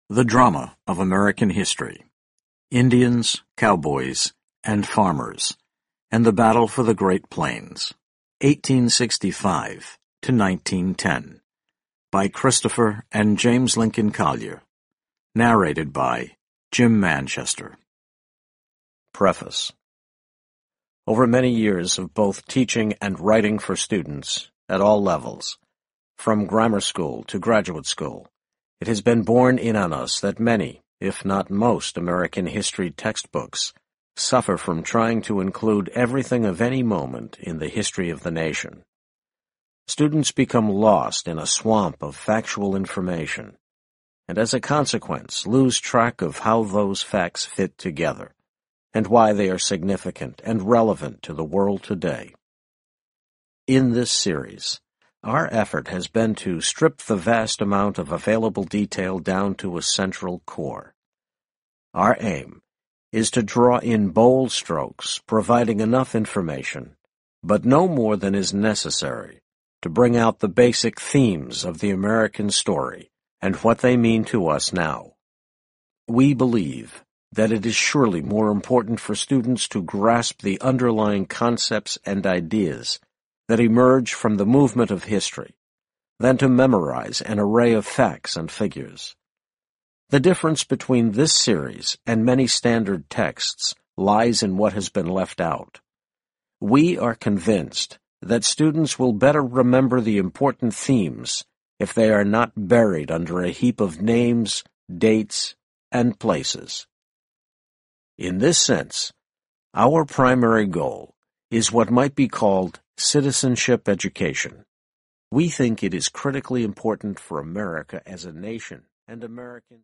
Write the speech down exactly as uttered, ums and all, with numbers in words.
The Drama of American History, Indians, Cowboys, and Farmers, and the Battle for the Great Plains, eighteen sixty-five to nineteen ten, by Christopher and James Lincoln Collier, narrated by Jim Manchester. Preface. Over many years of both teaching and writing for students at all levels, from grammar school to graduate school, it has been borne in on us that many, if not most, American history textbooks suffer from trying to include everything of any moment in the history of the nation. Students become lost in a swamp of factual information, and as a consequence lose track of how those facts fit together, and why they are significant and relevant to the world today. In this series, our effort has been to strip the vast amount of available detail down to a central core. Our aim is to draw in bold strokes, providing enough information, but no more than is necessary, to bring out the basic themes of the American story and what they mean to us now. We believe that it is surely more important for students to grasp the underlying concepts and ideas that emerge from the movement of history than to memorize an array of facts and figures. The difference between this series and many standard texts lies in what has been left out. We are convinced that students will better remember the important themes if they are not buried under a heap of names, dates, and places. In this sense, our primary goal is what might be called citizenship education. We think it is critically important for America as a nation and Americans.